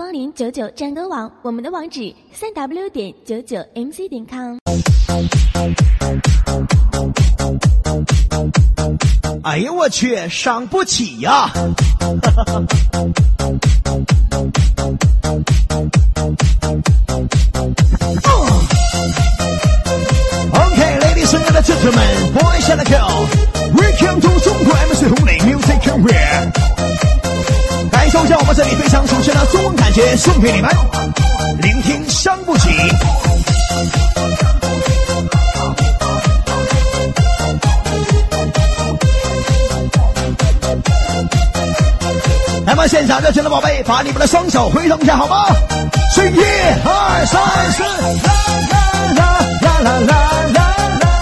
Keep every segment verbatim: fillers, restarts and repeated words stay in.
光临九九战歌网，我们的网址三 w 点九九 m c 点 com。 哎呀，我去，伤不起呀！OK，ladies and gentlemen, boys and girls, welcome to 中国 M C 红磊 Music Career。感受一下我们这里非常熟悉的中文感觉，送给你们，聆听伤不起。来吧，现场热情的宝贝，把你们的双手挥动一下好吗？是一二三四，啦啦啦啦啦啦啦。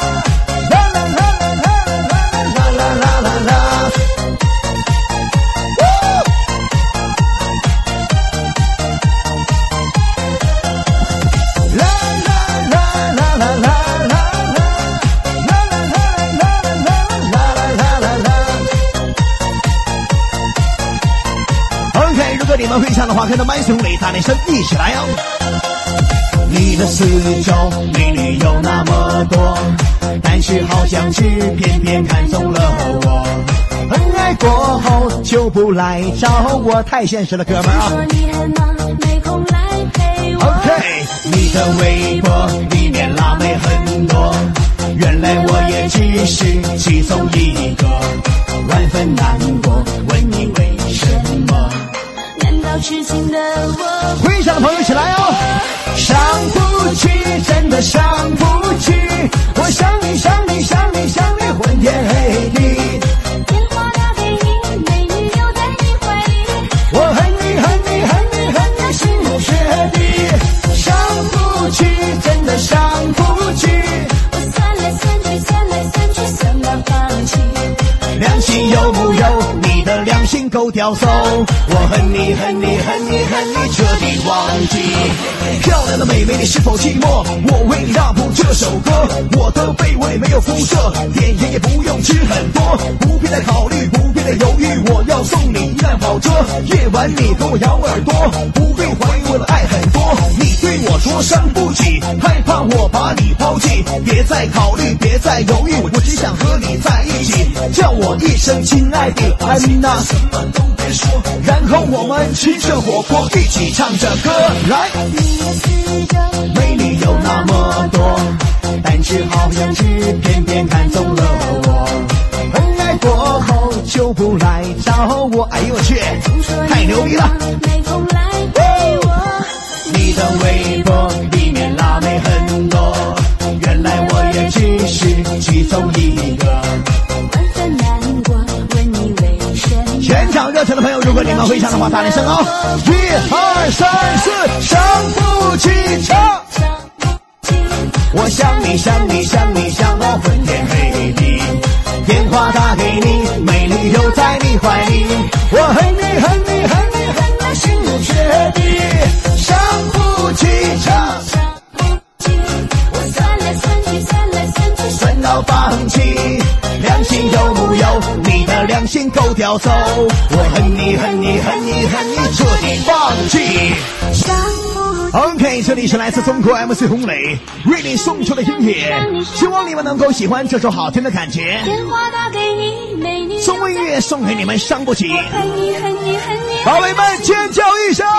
你们会唱的话，跟着麦兄磊大点声一起来哦！你的四周美女有那么多，但是好像只偏偏看中了我。恩爱过后就不来找我，太现实了，哥们儿啊！说你很忙，没空来陪我。OK， 你的微博里面辣妹很多，原来我也只是其中一个，万分难过，问你为什么？痴情的我，会场的朋友一起来哦！上不去，真的上不去，我想你想你想你想你昏天黑地。电话打给你，美女又在你怀里，我恨你恨你恨你恨你心如雪地。上不去，真的上不去，我算来算去算来算去算到放弃。良心有木有？你的良心够叼走，我恨你恨你恨你恨你彻底忘记。漂亮的妹妹，你是否寂寞？我为你大谱这首歌，我的卑微没有肤色，点烟也不用吃很多，不必再考虑，不必再犹豫，我要送你一辆跑车，夜晚你和我咬耳朵，不必怀疑我的爱很多。你对我说伤不起，害怕我把你抛弃，别再考虑，别再犹豫，我只想和你在一起，叫我一声亲爱的安娜，什么都别说，然后我们吃着火锅，一起唱着歌来。美女有那么多，但是好像只偏偏看中了我。恩爱过后就不来找我，哎呦我去，太牛逼了！没空来陪我。你的微博里面辣妹很多，原来我也只是其中一个。万分难过，问你为什么？全场热情的朋友，如果你们会唱的话，大点声哦！一二三四，伤不起，唱。我想你想你想你想到昏天黑地，电话打给你，美女又在你怀里，我恨你恨你恨你恨到心如雪地，伤不起，伤不起，我算来算去算来算去算到放弃。良心有木有？你的良心够叼走，我恨你恨你恨你恨你彻底放弃。OK， 这里是来自中国 M C 红磊为你送出的音乐，希望你们能够喜欢这首好听的感觉。中文音乐送给你们，伤不起。宝贝们尖叫一声！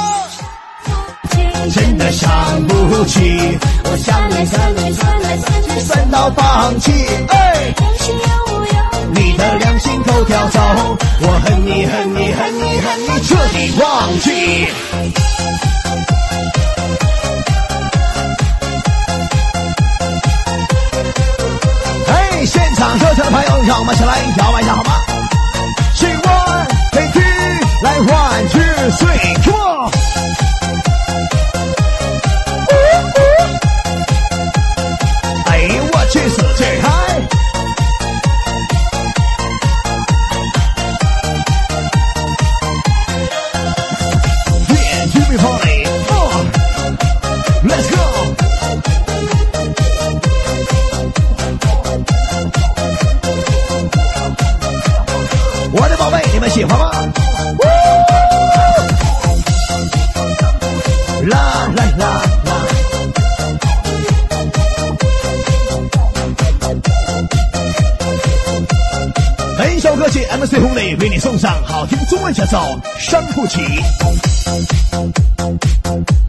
真的伤不起，我想你算你算来算去算到放弃。哎，你的良心够叼走，我恨你恨你恨你恨你彻底忘记。哎，现场热情的朋友，让我们一起来摇摆一下好吗？是 one take two， 来 one two three，come on！去死去嗨！Yeah, give me party, oh, let's go！ 我的宝贝，你们喜欢吗？ 本首歌曲 M C 红磊为你送上好听中文节奏《伤不起》。